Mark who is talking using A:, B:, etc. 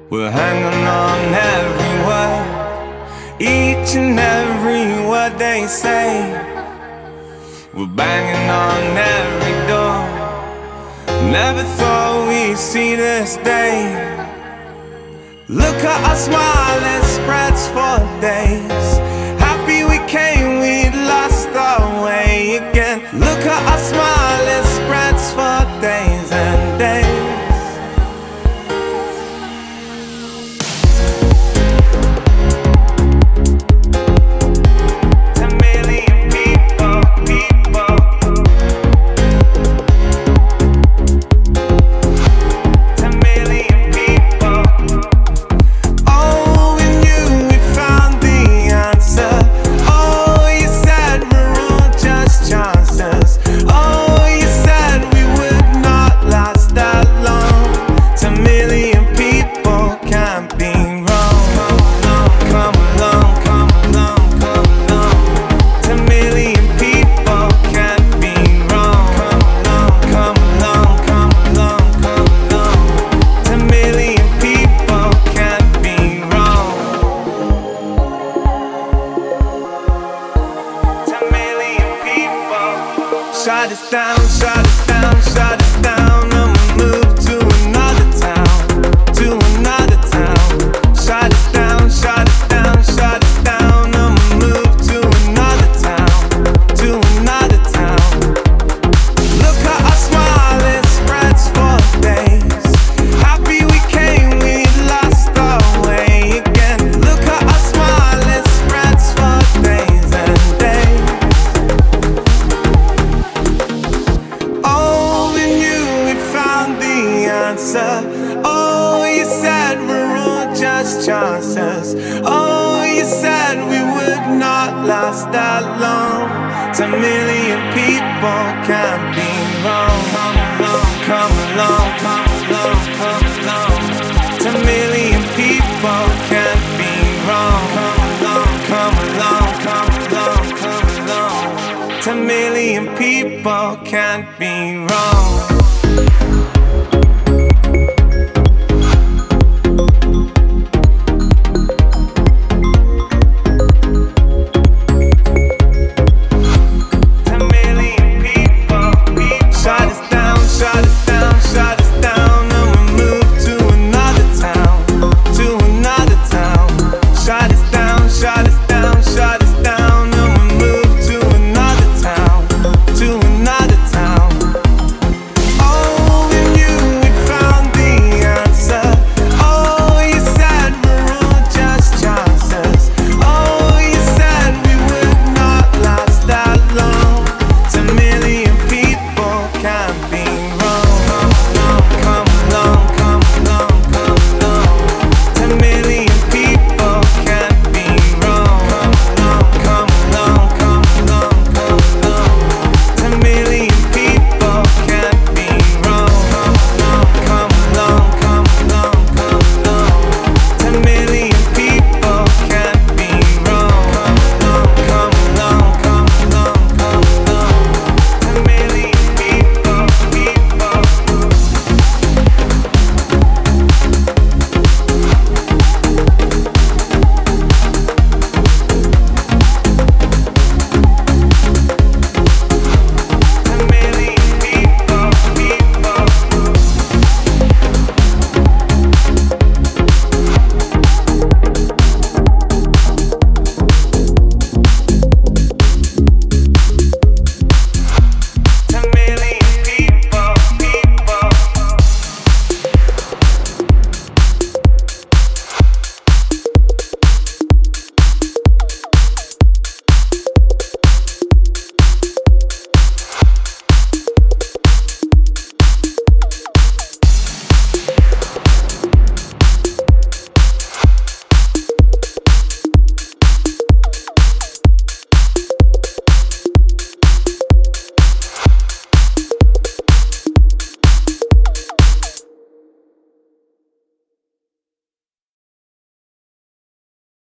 A: We're hanging on every word, each and every word they say. We're banging on every door. Never thought we'd see this day. Look at our smile, it spreads for days. Happy we came, we'd lost our way again. Look at our smile, it spreads for days and days. Shut us down, shut us down, shut us down, and we move to another town, to another town. Shut us down, shut us down, shut us down, and we move to another town, to another town. Look at our smile, it spreads for days. Happy we came, we lost our way again. Look at our smile, it spreads for days and days. Oh, you said we're all just chances. Oh, you said we would not last that long. 10 million people can't be wrong. Come along, come along, come along, come along. 10 million people can't be wrong. Come along, come along, come along, come along. 10 million people can't be wrong.